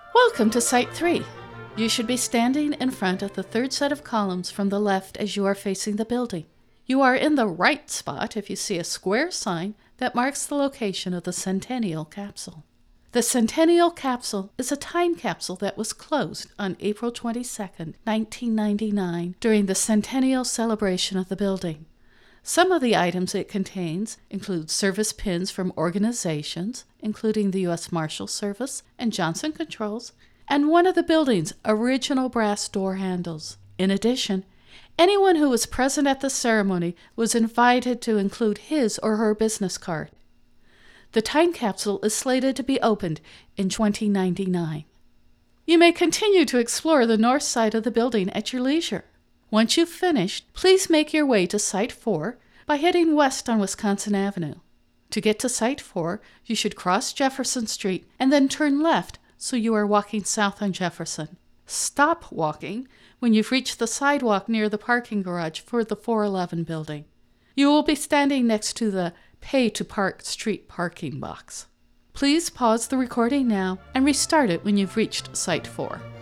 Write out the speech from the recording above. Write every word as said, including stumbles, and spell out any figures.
Welcome to Site three. You should be standing in front of the third set of columns from the left as you are facing the building. You are in the right spot if you see a square sign that marks the location of the Centennial Capsule. The Centennial Capsule is a time capsule that was closed on April twenty-second, nineteen ninety-nine, during the centennial celebration of the building. Some of the items it contains include service pins from organizations, including the U S Marshal Service and Johnson Controls, and one of the building's original brass door handles. In addition, anyone who was present at the ceremony was invited to include his or her business card. The time capsule is slated to be opened in twenty ninety-nine. You may continue to explore the north side of the building at your leisure. Once you've finished, please make your way to Site four by heading west on Wisconsin Avenue. To get to Site four, you should cross Jefferson Street and then turn left so you are walking south on Jefferson. Stop walking when you've reached the sidewalk near the parking garage for the four eleven building. You will be standing next to the Pay to Park Street parking box. Please pause the recording now and restart it when you've reached Site four.